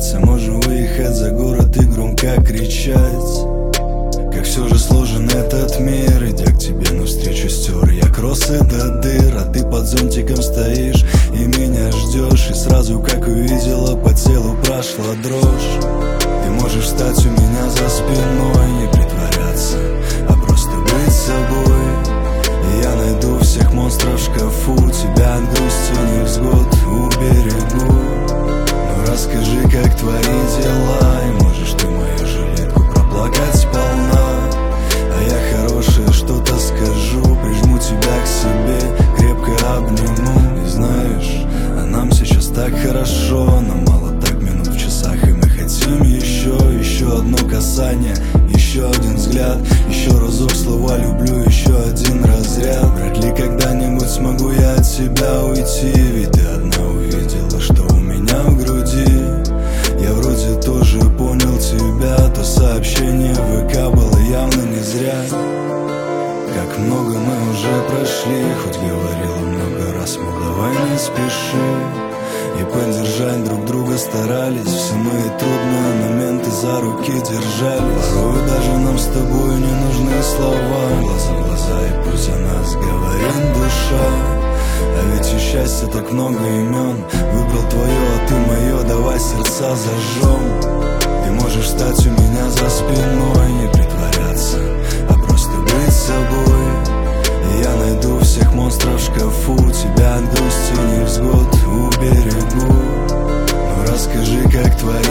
притворяться. Можем выехать за город и громко кричать. Как все же сложен этот мир, идя к тебе навстречу стер я кроссы до дыр, а ты под зонтиком стоишь и меня ждешь. И сразу, как увидела, по телу прошла дрожь. Ты можешь встать у меня за спиной, не притворяться, а просто быть собой. И я найду всех монстров в шкафу, тебя от грусти невзгод уберегу. Но расскажи, как твои дела, и можешь ты мою жилетку проплакать сполна. А я хорошее что-то скажу, прижму тебя к себе, крепко обниму. И знаешь, а нам сейчас так хорошо, нам мало так минут в часах, и мы хотим еще одно касание, еще один взгляд, еще разок слова люблю, еще один разряд. Вряд ли когда-нибудь смогу я от тебя уйти, ведь ты одна увидела, что у меня в груди. Я вроде тоже понял тебя, то сообщение в ВК было явно не зря. Как много мы уже прошли, хоть говорила много раз, мол, давай не спеши. И поддержать друг друга старались, все мои трудные моменты за руки держали. Порой даже нам с тобой не нужны слова, глаза в глаза, и пусть о нас говорит душа. А ведь у счастья так много имен, выбрал твое, а ты мое, давай сердца зажжем. Ты можешь встать у меня за спиной, не притворяться, а просто быть собой. И я найду всех монстров в шкафу, тебя от грусти невзгод уберегу. Но расскажи, как твои